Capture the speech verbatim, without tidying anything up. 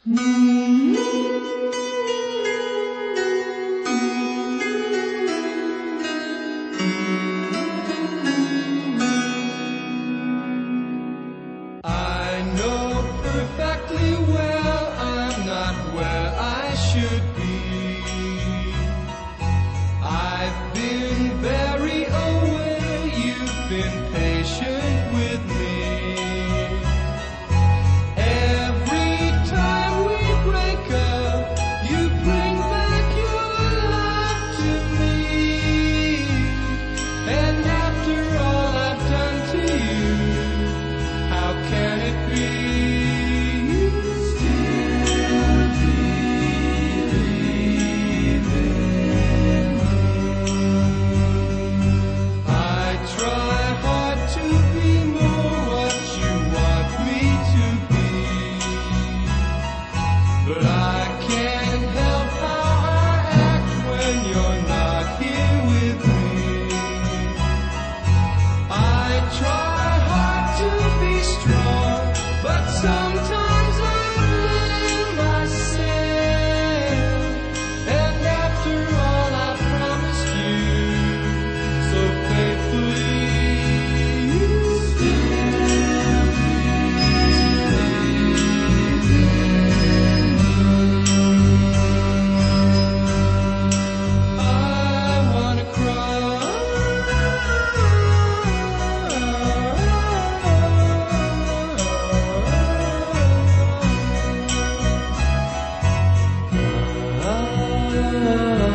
I know perfectly well I'm not where I should be. I've been very aware you've been patient with me. Every time we break up, you bring back your love to me. And after all I've done to you, how can it be? Still believe in me. I try hard to be more what you want me to be, but I can't help how I act when you're not here with me. I try hard to be strong, but sometimes I'm letting myself. And after all I promised you so faithfully, you still believe in me. I wanna cry.